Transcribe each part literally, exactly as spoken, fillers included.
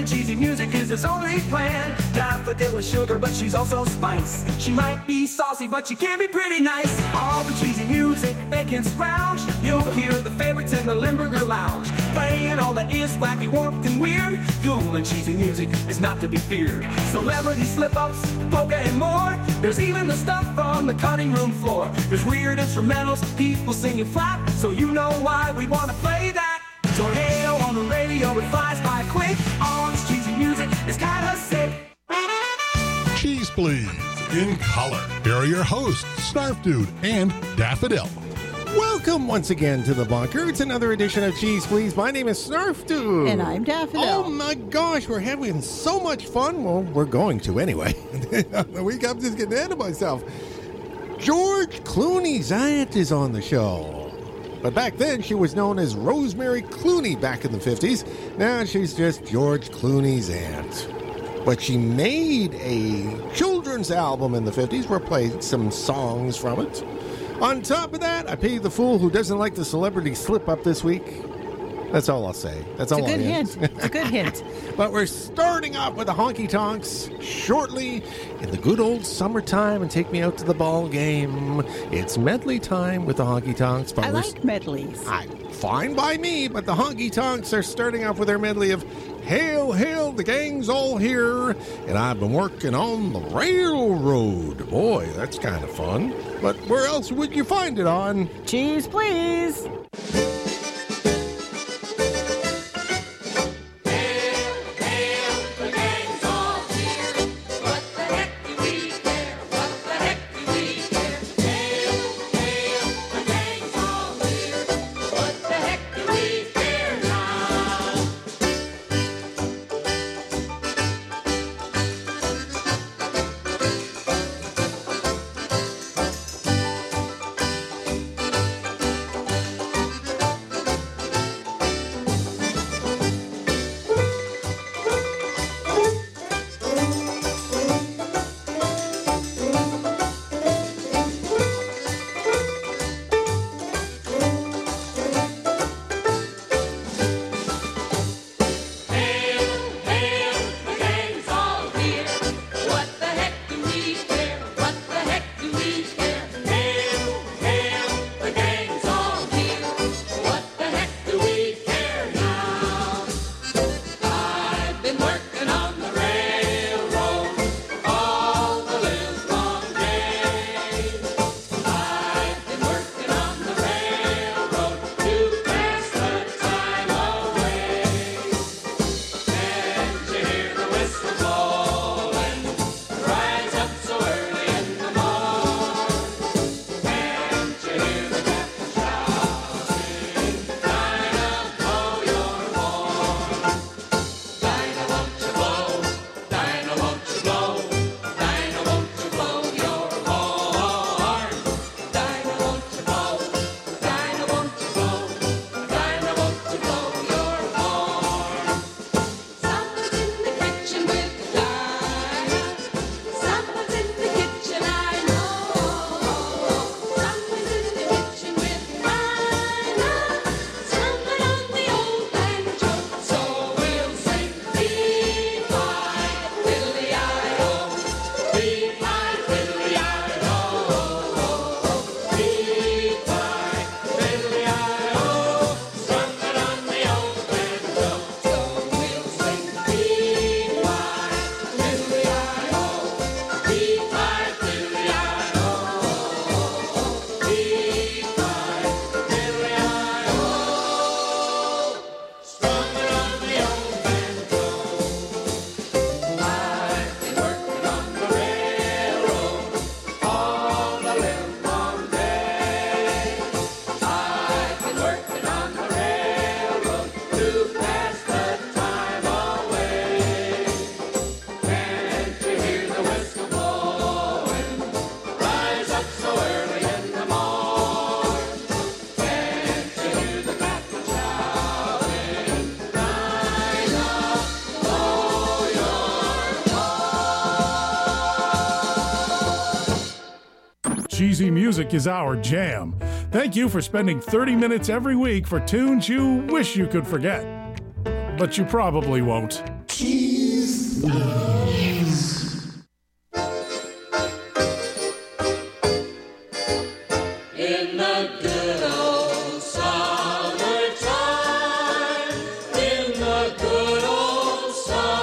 Playing cheesy music is his only plan. Daffodil is sugar, but she's also spice. She might be saucy, but she can be pretty nice. All the cheesy music they can scrounge. You'll hear the favorites in the Limburger Lounge. Playing all that is wacky, warped, and weird. Cool and cheesy music is not to be feared. Celebrity slip-ups, polka, and more. There's even the stuff on the cutting room floor. There's weird instrumentals, people singing flat. So you know why we want to play that. Tornado on the radio, it flies by quick. All this cheesy music is kinda sick. Cheese Please, in color. Here are your hosts, Snarf Dude and Daffodil. Welcome once again to the bunker. It's another edition of Cheese Please. My name is Snarf Dude. And I'm Daffodil. Oh my gosh, we're having so much fun. Well, we're going to anyway. We I'm just getting ahead of myself. George Clooney's aunt is on the show. But back then, she was known as Rosemary Clooney back in the fifties. Now she's just George Clooney's aunt. But she made a children's album in the fifties. We're playing some songs from it. On top of that, I pay the fool who doesn't like the celebrity slip-up this week. That's all I'll say. That's all It's a I'll good hint. hint. It's a good hint. But we're starting off with the honky tonks shortly in the good old summertime and take me out to the ball game. It's medley time with the honky tonks. I like medleys. I, fine by me, but the honky tonks are starting off with their medley of Hail, hail, the gang's all here, and I've been working on the railroad. Boy, that's kind of fun. But where else would you find it on? Cheese, please. Cheesy music is our jam. Thank you for spending thirty minutes every week for tunes you wish you could forget. But you probably won't. Cheesy In the good old summertime, in the good old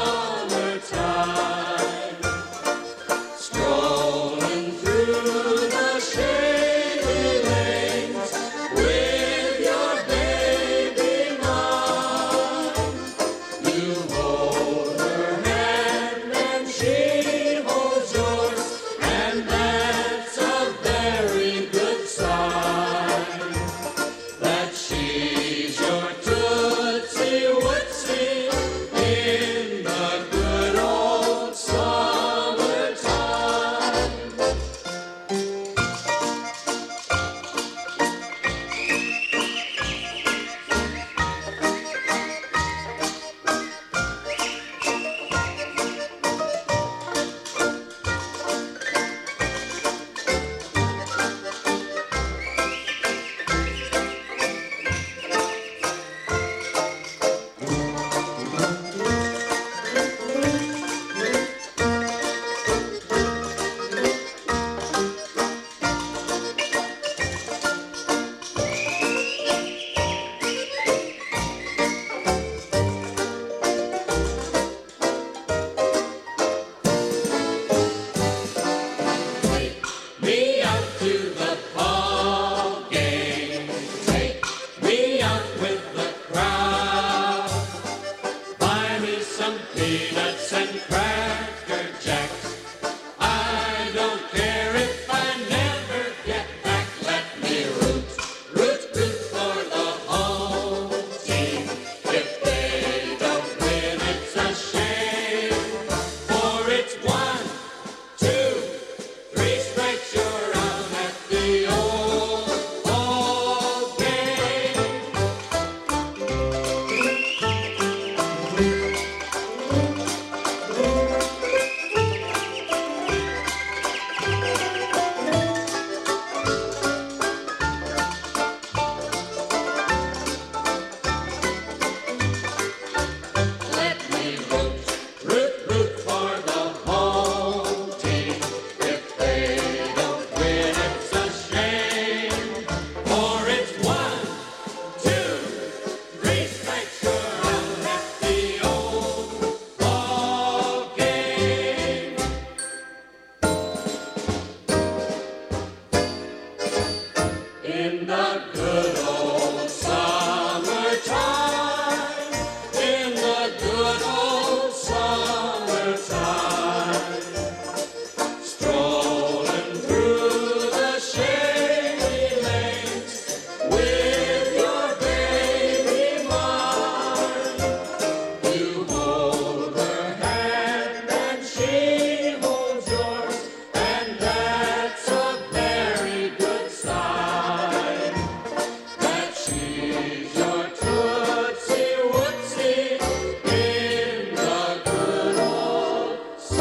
summertime, strolling through the shady lanes with your baby mine. You hold her hand and she holds yours, and that's a very good sign that she's your Tootsie Wootsie in the good old summertime. Me out to the ball game. Take me out with the crowd. Buy me some peanuts and cracker jacks. I don't care if I never get back. Let me root, root, root for the home team. If they don't win, it's a shame. For it's one, two, three strikes, you're out at the old ball game. Let me root, root, root for the home team. If they don't win, it's a shame. For it's one, two, three strikes, you're out at the old ball game. In the good old summertime, in the good old summertime, strolling through the shady lanes with your baby mine. You hold her hand and she holds yours, and that's a very good sign that she's your Tootsie Wootsie in the good old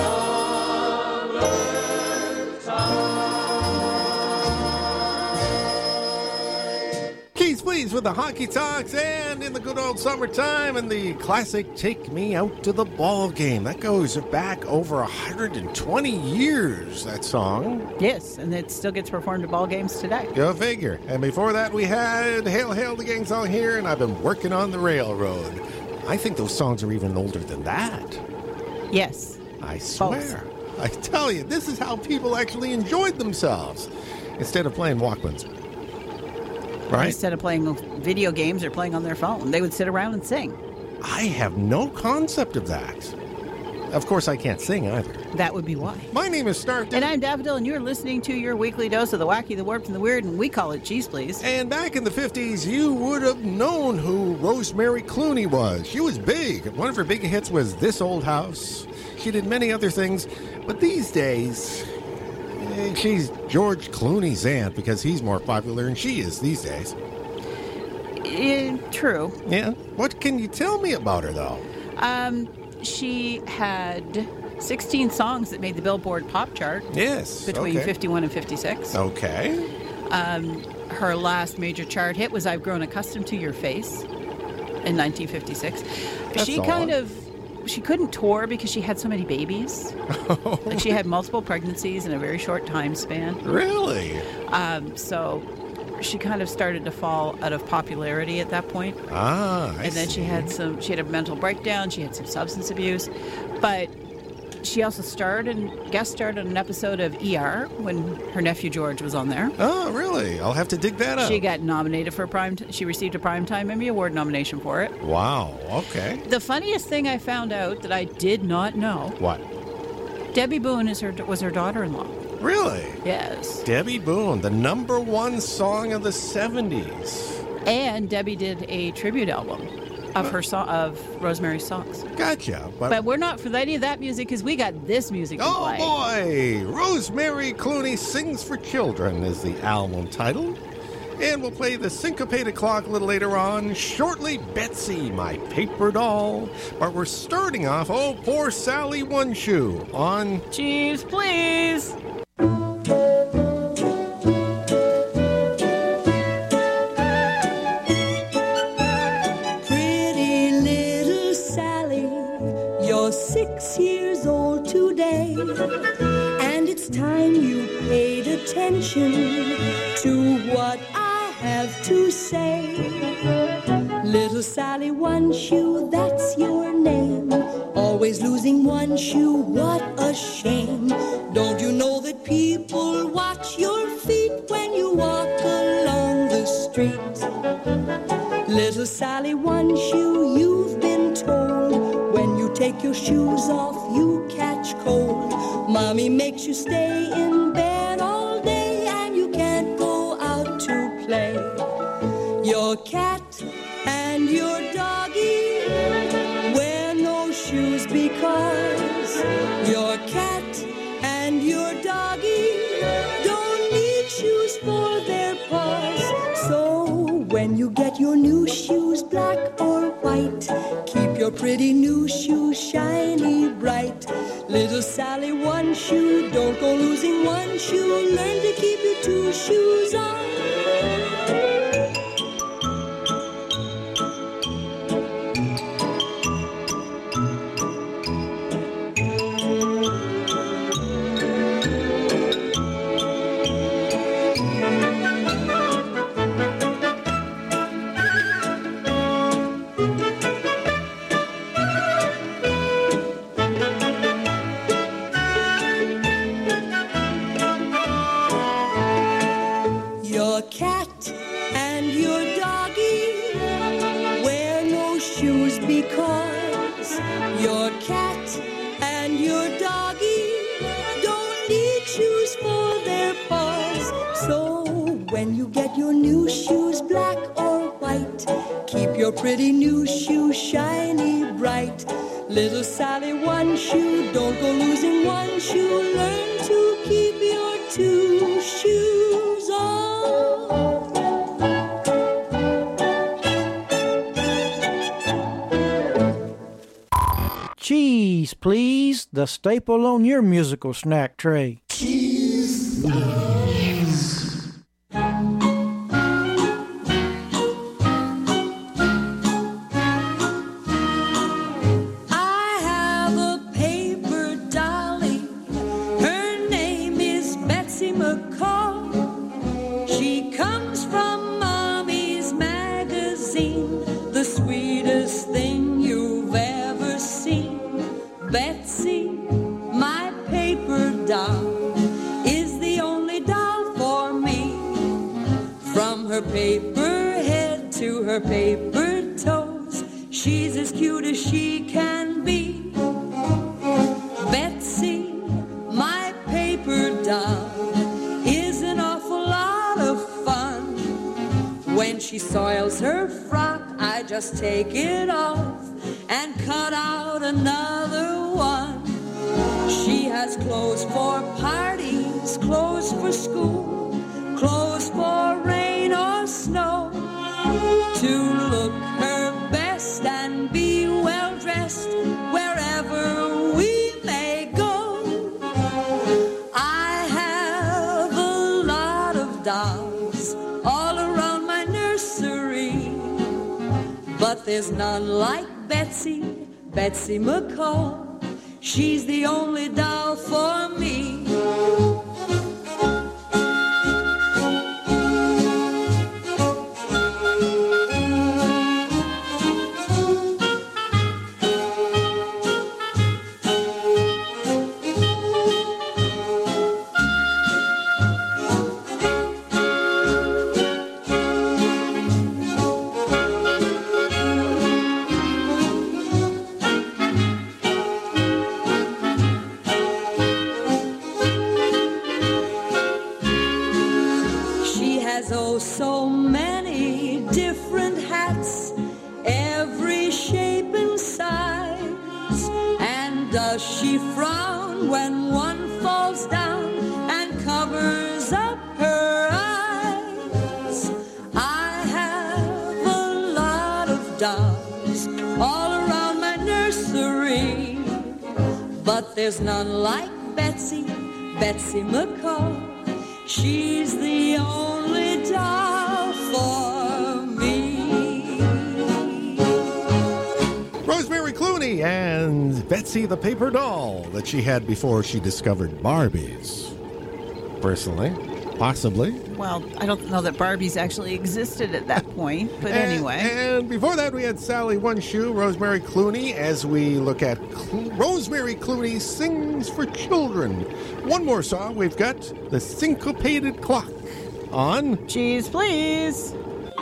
summertime. Keys, please, with the Hockey Talks and in the good old summertime and the classic Take Me Out to the Ball Game. That goes back over one hundred twenty years, that song. Yes, and it still gets performed at ball games today. Go figure. And before that, we had Hail, Hail, the Gang song here, and I've been working on the railroad. I think those songs are even older than that. Yes. I swear. I tell you, this is how people actually enjoyed themselves instead of playing Walkmans. Right? Instead of playing video games or playing on their phone, they would sit around and sing. I have no concept of that. Of course, I can't sing either. That would be why. My name is Stark. And I'm Daffodil, and you're listening to your weekly dose of the wacky, the warped, and the weird, and we call it Cheese Please. And back in the fifties, you would have known who Rosemary Clooney was. She was big. One of her big hits was This Old House. She did many other things. But these days, eh, she's George Clooney's aunt because he's more popular than she is these days. Eh, true. Yeah. What can you tell me about her, though? Um, she had sixteen songs that made the Billboard Pop Chart. Yes. Between okay. fifty-one and fifty-six. Okay. Um, her last major chart hit was I've Grown Accustomed to Your Face in nineteen fifty-six. That's she odd. kind of she couldn't tour because she had so many babies. Like she had multiple pregnancies in a very short time span. Really? Um, so she kind of started to fall out of popularity at that point. Ah, I And then see. she had some, she had a mental breakdown, she had some substance abuse. But she also starred and guest starred on an episode of E R when her nephew George was on there. Oh, really? I'll have to dig that up. She got nominated for a prime, t- she received a Primetime Emmy Award nomination for it. Wow, okay. The funniest thing I found out that I did not know, What? Debbie Boone is her was her daughter-in-law. Really? Yes. Debbie Boone, the number one song of the seventies. And Debbie did a tribute album of her so- of Rosemary's songs. Gotcha. But, But we're not for any of that music because we got this music to oh, play. boy! Rosemary Clooney Sings for Children is the album title. And we'll play the syncopated clock a little later on. Shortly, Betsy, My Paper Doll. But we're starting off, oh, poor Sally One Shoe on... Cheese, please. Pretty little Sally, you're six years old today, and it's time you paid attention to what I have to say. Little Sally One Shoe, that's your name. Always losing one shoe, what a shame. Don't you know that people watch your feet when you walk along the street? Little Sally One Shoe, you've been told, when you take your shoes off, you catch cold. Mommy makes you stay in bed all day, and you can't go out to play. Your cat and your doggy wear no shoes because your cat and your doggy don't need shoes for their paws. So when you get your new shoes, black or white, keep your pretty new shoes shiny bright. Little Sally One Shoe, don't go losing one shoe. Learn to keep your two shoes on. Your cat and your doggy wear no shoes because your cat and your doggy don't need shoes for their paws. So when you get your new shoes, black or white, keep your pretty new shoes shiny bright. Little Sally One Shoe, don't go losing one shoe. Learn to keep your two shoes on. Cheese, please. The staple on your musical snack tray. I have a paper dolly. Her name is Betsy McCall. She comes from Mommy's magazine, the sweetest thing you've ever seen. Betsy, my paper doll, is the only doll for me. From her paper head to her paper toes, she's as cute as she can be. Betsy, my paper doll, is an awful lot of fun. When she soils her frock, I just take it off and cut out another one. She has clothes for parties, clothes for school, clothes for rain or snow. To look her best and be well dressed wherever we may go. I have a lot of dolls all around my nursery, but there's none like Betsy, Betsy McCall. She's the only doll for me. Oh, so many different hats, every shape and size. And does she frown when one falls down and covers up her eyes? I have a lot of dolls all around my nursery, but there's none like Betsy, Betsy McCall. She's the only doll for me. Rosemary Clooney and Betsy the Paper Doll that she had before she discovered Barbies. Personally, possibly. Well, I don't know that Barbies actually existed at that point, but and, anyway. And before that, we had Sally One Shoe, Rosemary Clooney, as we look at Cl- Rosemary Clooney Sings for Children. One more song, we've got The Syncopated Clock on Cheese, please.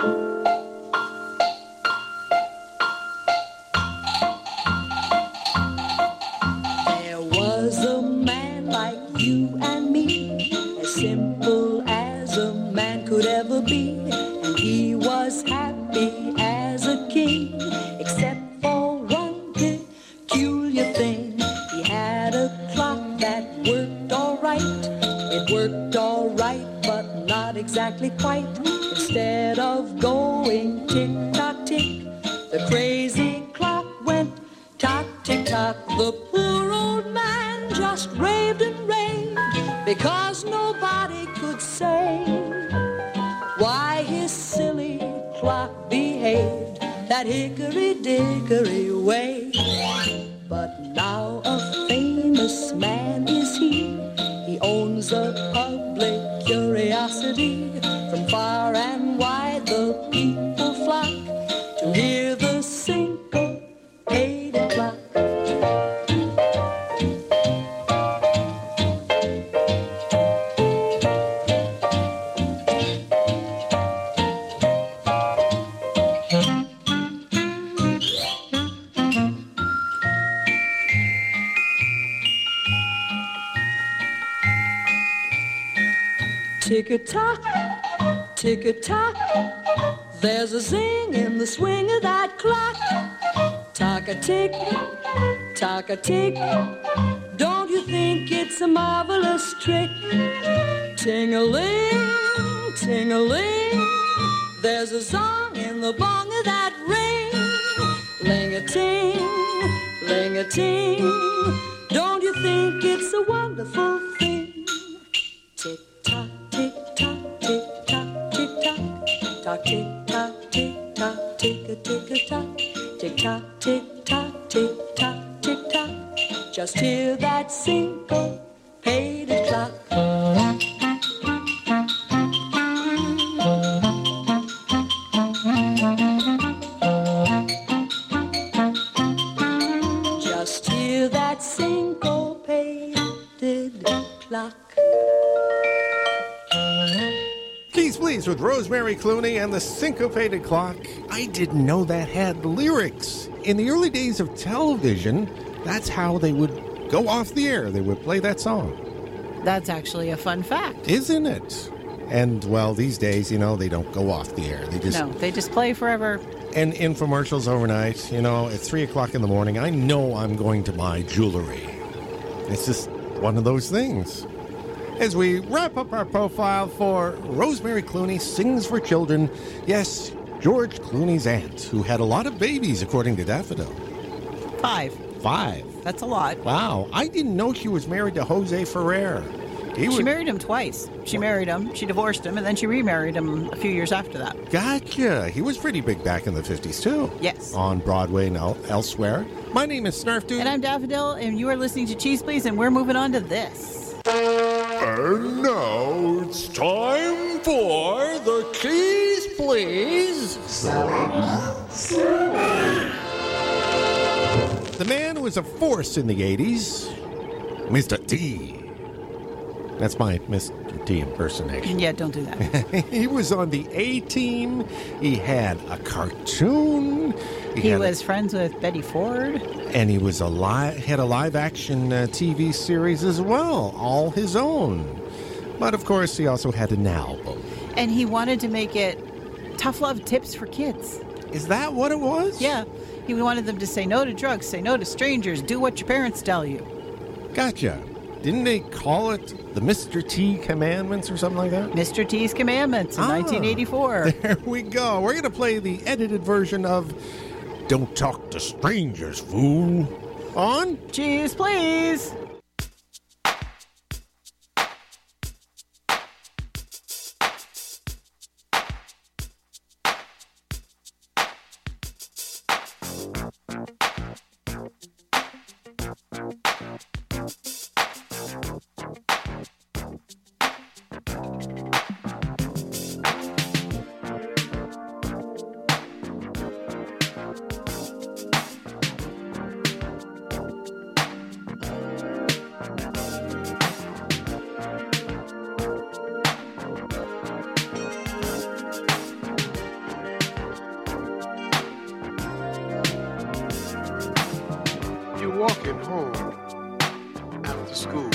There was a man like you and me, as simple as a man could ever be, and he was happy as a king, except for one peculiar thing. He had a clock that worked all right. It worked all right, but not exactly quite. Instead of going tick-tock tick, the crazy clock went tock-tick-tock. The poor old man just raved and raved, because nobody could say why his silly clock behaved that hickory-dickory way. But now a famous man is he. He owns a public curiosity. From far and wide the people flock to hear the syncopated clock. Tick-a-tock, tick-a-tock, there's a zing in the swing of that clock. Tock-a-tick, tock-a-tick, don't you think it's a marvelous trick? Ting-a-ling, ting-a-ling, there's a song in the bong of that ring. Ling-a-ting, ling-a-ting, don't you think it's a wonderful thing? Tick-tock, tick-tock, tick-tock, tick-tock, tock, tick-tock, tick-tock, tick-a-tick-a-tock, tick-tock, tick-tock, tick-tock, tick-tock, just hear that syncopated clock. Just hear that syncopated clock. Keys Please with Rosemary Clooney and the Syncopated Clock. I didn't know that had lyrics. In the early days of television, that's how they would go off the air. They would play that song. That's actually a fun fact. Isn't it? And, well, these days, you know, they don't go off the air. They just No, they just play forever. And infomercials overnight, you know, at three o'clock in the morning, I know I'm going to buy jewelry. It's just one of those things. As we wrap up our profile for Rosemary Clooney Sings for Children, yes, George Clooney's aunt, who had a lot of babies, according to Daffodil. Five. Five. That's a lot. Wow. I didn't know she was married to Jose Ferrer. He She was, married him twice. She married him, she divorced him, and then she remarried him a few years after that. Gotcha. He was pretty big back in the fifties, too. Yes. On Broadway and el- elsewhere. My name is Snarf Dude. And I'm Daffodil, and you are listening to Cheese Please, and we're moving on to this. And now it's time for the Cheese Please. The man who was a force in the eighties, Mister T. That's my Mister T impersonation. Yeah, don't do that. He was on the A-Team. He had a cartoon. He had was a, friends with Betty Ford. and he was a li- had a live-action uh, T V series as well, all his own. But of course, he also had an album. And he wanted to make it tough love tips for kids. Is that what it was? Yeah. He wanted them to say no to drugs, say no to strangers, do what your parents tell you. Gotcha. Didn't they call it the Mister T Commandments or something like that? Mister T's Commandments in Ah, nineteen eighty-four. There we go. We're going to play the edited version of Don't Talk to Strangers, Fool. On Cheese, please. You're walking home after school,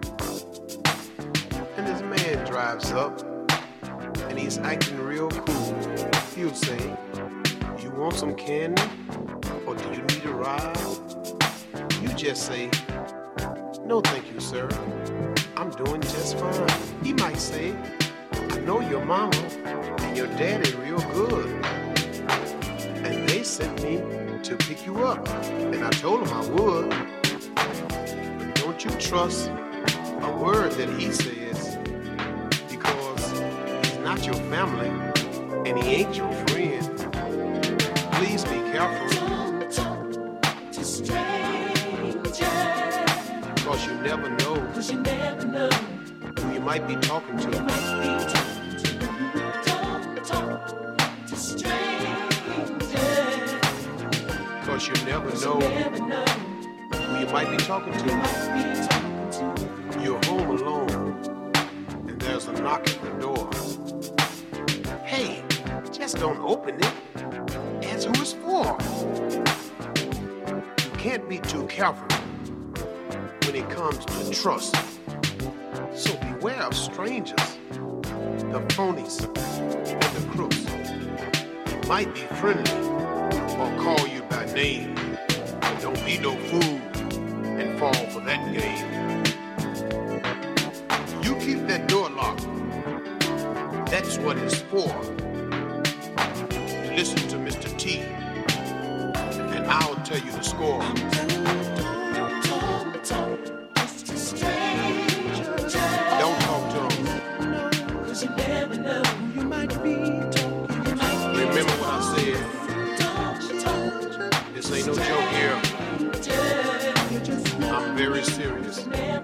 and this man drives up, and he's acting real cool. He'll say, "You want some candy, or do you need a ride?" You just say, "No, thank you, sir. I'm doing just fine." He might say, "I know your mama and your daddy real good, and they sent me to pick you up, and I told him I would. But don't you trust a word that he says, because he's not your family and he ain't your friend. Please be careful. Don't talk to strangers, because you never know, because you never know who you might be talking to. You might be talking to. Don't talk to strangers, because you never know who you might be talking to. You're home alone, and there's a knock at the door. Hey, just don't open it. Ask who it's for. You can't be too careful when it comes to trust. So beware of strangers, the phonies and the crooks. They might be friendly or call you by name. But don't be no fool and fall for that game. You keep that door locked. That's what it's for. You listen to Mister T, and I'll tell you the score. Don't talk to them. Cause you never know who you might be talking to. Remember what I said. This ain't no joke here. I'm very serious.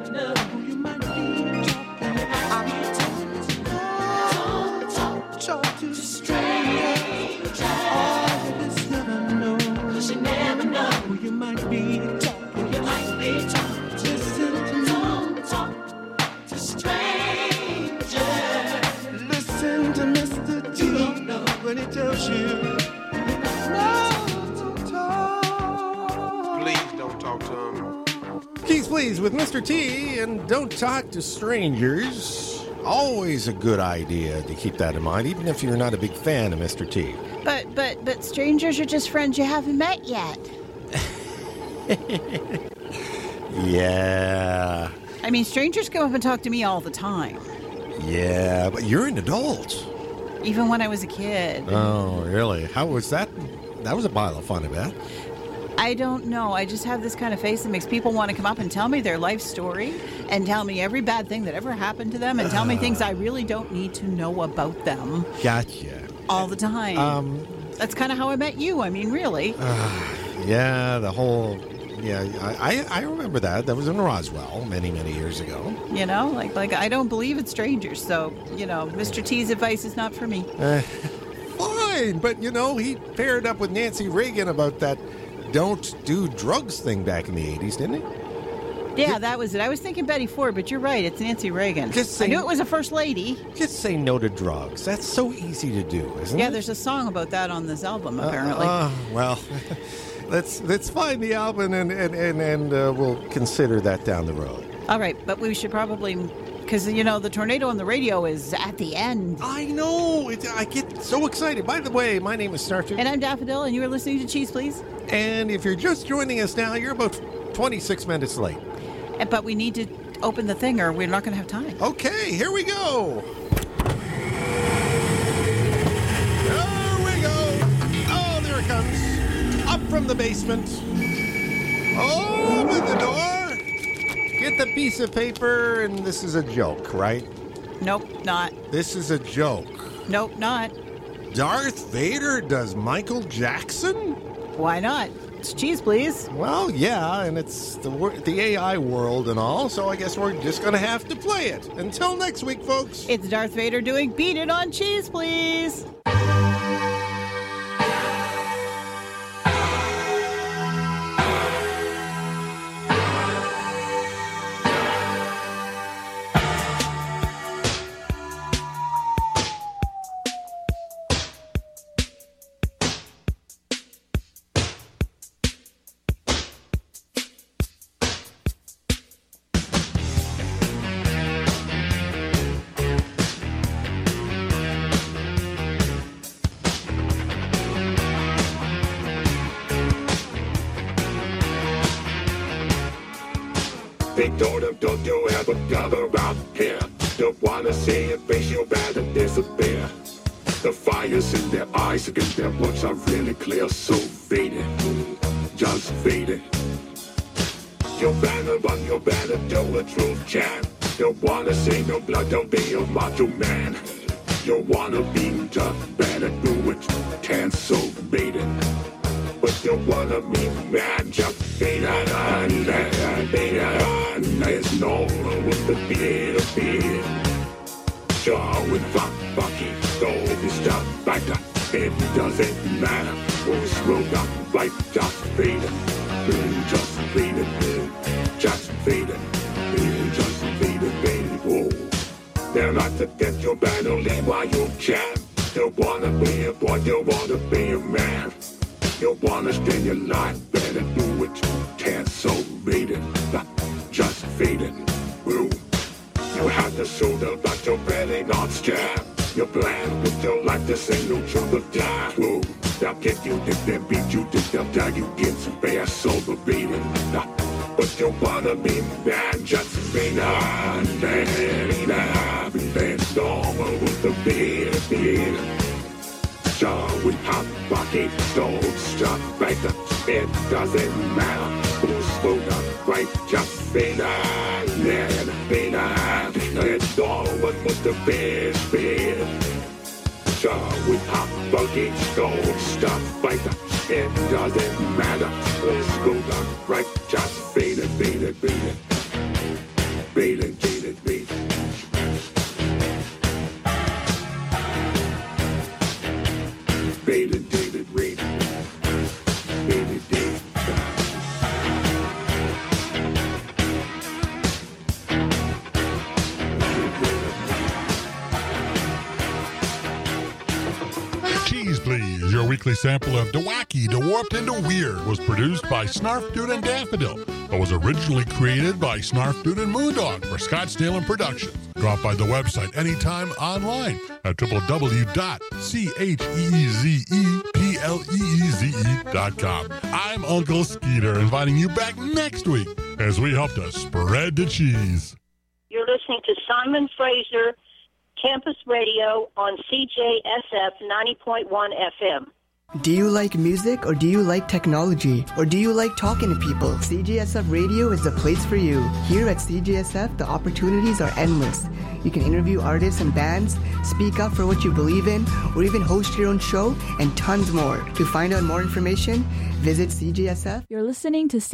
Talk to strangers. Oh, you never know. Cause you never know who you might be talking. You might be talking. Listen to Don't talk to strangers. Listen to Mister T. You don't know when he tells you. Please don't talk to him. Keys Please with Mister T and Don't Talk to Strangers. Always a good idea to keep that in mind, even if you're not a big fan of Mister T. But but but strangers are just friends you haven't met yet. Yeah. I mean, strangers come up and talk to me all the time, Yeah, but you're an adult. even when I was a kid. Oh, really? How was that? That was a pile of fun, I bet. I don't know. I just have this kind of face that makes people want to come up and tell me their life story and tell me every bad thing that ever happened to them and tell me things I really don't need to know about them. Gotcha. All the time. Um, That's kind of how I met you. I mean, really. Uh, yeah, the whole... Yeah, I, I remember that. That was in Roswell many, many years ago. You know, like, like I don't believe in strangers. So, you know, Mister T's advice is not for me. Uh, fine, but, you know, he paired up with Nancy Reagan about that don't do drugs thing back in the eighties, didn't he? Yeah, that was it. I was thinking Betty Ford, but you're right. It's Nancy Reagan. Just say, I knew it was a first lady. Just say no to drugs. That's so easy to do, isn't yeah, it? Yeah, there's a song about that on this album, apparently. Uh, uh, well, let's let's find the album and, and, and, and uh, we'll consider that down the road. All right, but we should probably... Because, you know, the tornado on the radio is at the end. I know. It, I get so excited. By the way, my name is Snarfdude. And I'm Daffodil, and you are listening to Cheese Please. And if you're just joining us now, you're about twenty-six minutes late. But we need to open the thing or we're not going to have time. Okay, here we go. There we go. Oh, there it comes. Up from the basement. Open the door. Get the piece of paper, and this is a joke, right? Nope, not. This is a joke. Nope, not. Darth Vader does Michael Jackson? Why not? It's Cheese Please. Well, yeah, and it's the the A I world and all, so I guess we're just going to have to play it. Until next week, folks. It's Darth Vader doing Beat It on Cheese Please. They told him, don't you ever come around here. Don't wanna see your face, you better disappear. The fire's in their eyes, against their words are really clear. So faded, just faded. You better run, you better do a truth chant. You wanna see no blood, don't be a macho man. You wanna be tough, better do it. Can't so faded. But you wanna be mad, just fade it on, fade it on. There's no one with the beard of beard. Sure, with fuck, fucky, go be stuff back up. It doesn't matter who's wrong up, right, just fade it. Just fade it, just fade it. Just fade it, baby, whoa. They're not to get your battle, live while you can. You wanna be a boy, you wanna be a man. You wanna spend your life, better do it. Can't so read it, just fade it. Woo. You have to show the but you're really not scared. You plan with your life, this ain't no truth of die. Woo. They'll get you, if they beat you, then they'll tell you get some bad sober beating. But you wanna be mad, just fade on. Fade on, fade on with the beard, beard. Sure, we hot bucket, don't stop right up. It doesn't matter who's spoke up, right? Just fade on, yeah, fade on. It's all one with the best beard. Sure, we hot bucket, don't stop right up. It doesn't matter who's spoke up, right? Just fade it, fade it, fade it. Fade it, fade it, fade it. David, David, Reed. David, David. Cheese Please, your weekly sample of DeWacky, DeWarped, and DeWeird was produced by Snarfdude and Daffodil, but was originally created by Snarfdude and Moondog for Scottsdale and Productions. Drop by the website anytime online at w w w dot cheezeepleeze dot com. I'm Uncle Skeeter, inviting you back next week as we help to spread the cheese. You're listening to Simon Fraser Campus Radio on C J S F ninety point one F M. Do you like music or do you like technology? Or do you like talking to people? C G S F Radio is the place for you. Here at C G S F, the opportunities are endless. You can interview artists and bands, speak up for what you believe in, or even host your own show, and tons more. To find out more information, visit C G S F. You're listening to